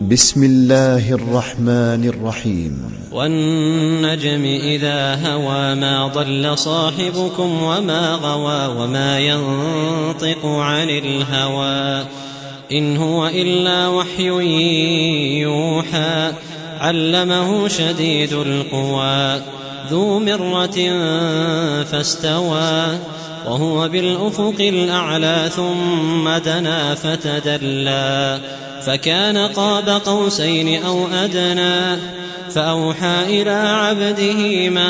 بسم الله الرحمن الرحيم. والنجم إذا هوى ما ضل صاحبكم وما غوى وما ينطق عن الهوى إن هو إلا وحي يوحى علمه شديد القوى ذو مرة فاستوى وهو بالأفق الأعلى ثم دنا فتدلى فكان قاب قوسين أو أدنى فأوحى إلى عبده ما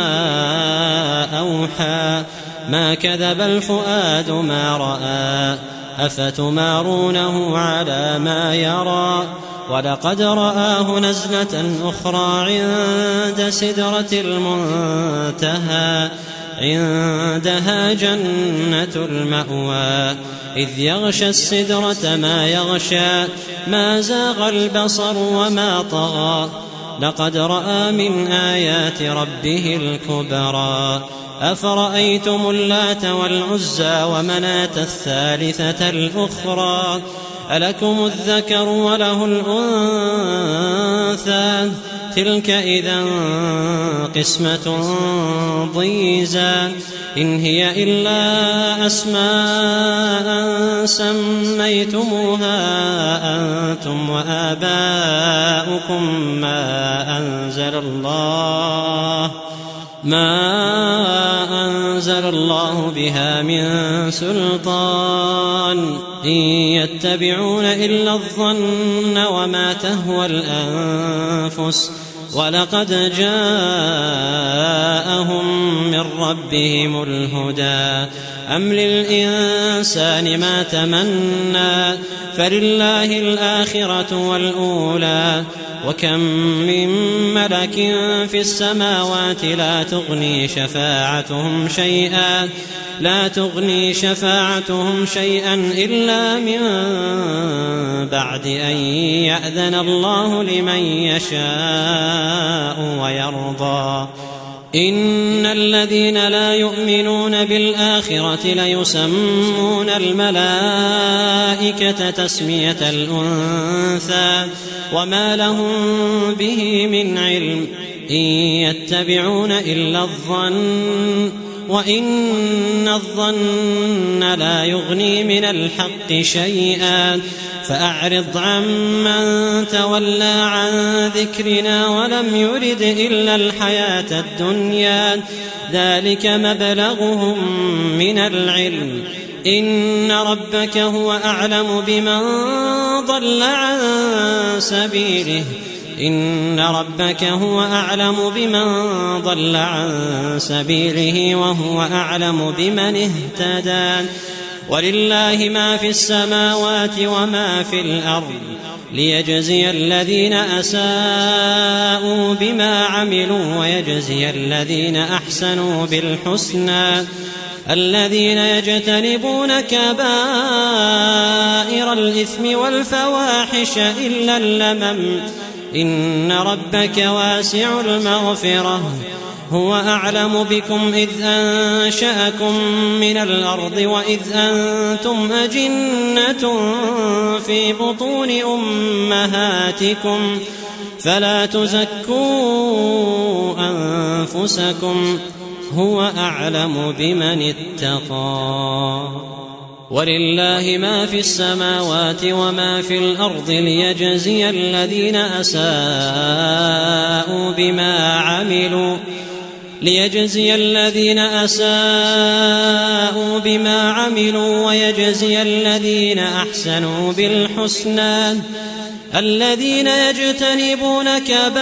أوحى ما كذب الفؤاد ما رأى أفتمارونه على ما يرى ولقد رآه نزلة أخرى عند سدرة المنتهى عندها جنة المأوى إذ يغشى السدرة ما يغشى ما زاغ البصر وما طغى لقد رأى من آيات ربه الكبرى أفرأيتم اللات والعزى ومناة الثالثة الأخرى ألكم الذكر وله الأنثى تلك إذا قسمة ضيزى إن هي إلا أسماء سميتموها أنتم وآباؤكم ما أنزل الله بها من سلطان إن يتبعون إلا الظن وما تهوى الأنفس ولقد جاءهم من ربهم الهدى أم للإنسان ما تمنى فلله الآخرة والأولى وكم من ملك في السماوات لا تغني شفاعتهم شيئا إلا من بعد أن يأذن الله لمن يشاء ويرضى إن الذين لا يؤمنون بالآخرة ليسمون الملائكة تسمية الأنثى وما لهم به من علم إن يتبعون إلا الظن وإن الظن لا يغني من الحق شيئا فأعرض عمن تولى عن ذكرنا ولم يرد إلا الحياة الدنيا ذلك مبلغهم من العلم إن ربك هو أعلم بمن ضل عن سبيله وهو أعلم بمن اهتدى ولله ما في السماوات وما في الأرض ليجزي الذين أساءوا بما عملوا ويجزي الذين أحسنوا بالحسنى الذين يجتنبون كبائر الإثم والفواحش إلا اللمم إن ربك واسع المغفرة هو أعلم بكم إذ أنشأكم من الأرض وإذ أنتم أجنة في بطون أمهاتكم فلا تزكوا أنفسكم هو أعلم بمن اتقى ولله ما في السماوات وما في الأرض ليجزي الذين أساءوا بما عملوا ويجزي الذين أحسنوا بالحسنى الذين يجتنبون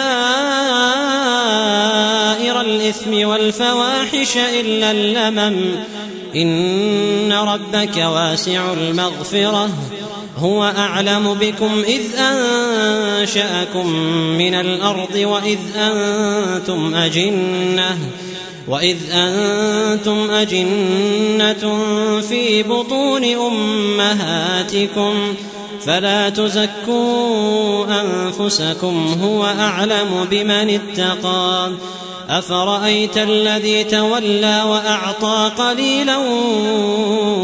كبائر الإثم والفواحش إلا اللمم إن ربك واسع المغفرة هو أعلم بكم إذ أنشأكم من الأرض وإذ أنتم أجنة في بطون أمهاتكم فلا تزكوا أنفسكم هو أعلم بمن اتقى أفرأيت الذي تولى وأعطى قليلا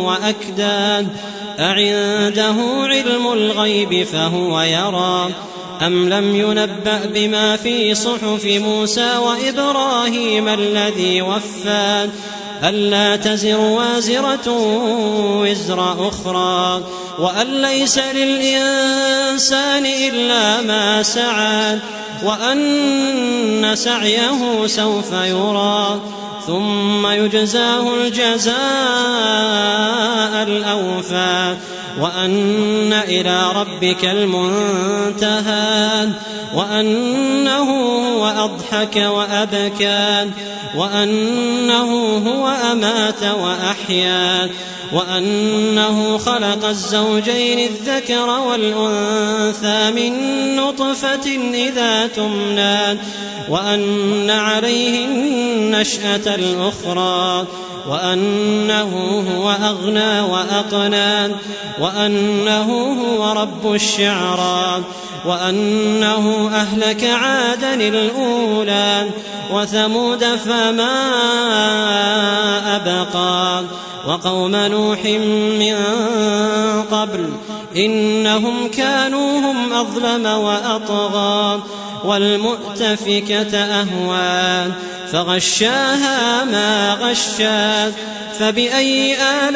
وأكدى أعنده علم الغيب فهو يرى أم لم ينبأ بما في صحف موسى وإبراهيم الذي وفى ألا تزر وازرة وزر أخرى وأن ليس للإنسان إلا ما سعى وأن سعيه سوف يرى ثم يجزاه الجزاء الأوفى وأن إلى ربك المنتهى وأنه هو أضحك وأبكى وأنه هو أمات وأحيا وأنه خلق الزوجين الذكر والأنثى من نطفة إذا تمنى وأن عليه النشأة الأخرى وأنه هو أغنى وأقنى وأنه هو رب الشعرى وأنه أهلك عادا الأولى وثمود فما أبقى وقوم نوح من قبل إنهم كانوا هم أظلم وأطغى والمؤتفكة أهوى فغشاها ما غشا فبأي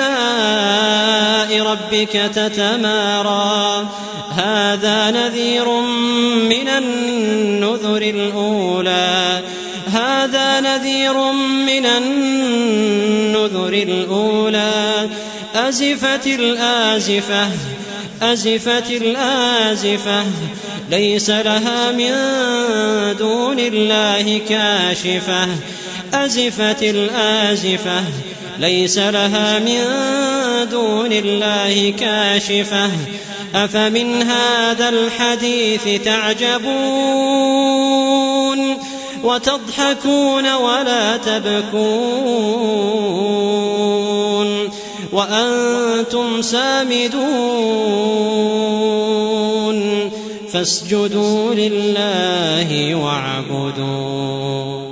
آلاء ربك تتمارى هذا نذير من النذر الأولى هذا نذير من النذر الأولى أزفت الآزفة أزفت الآزفة ليس لها من دون الله كاشفة أزفت الآزفة ليس لها من دون الله كاشفة أفمن هذا الحديث تعجبون وتضحكون ولا تبكون وأنتم سامدون فاسجدوا لله واعبدوا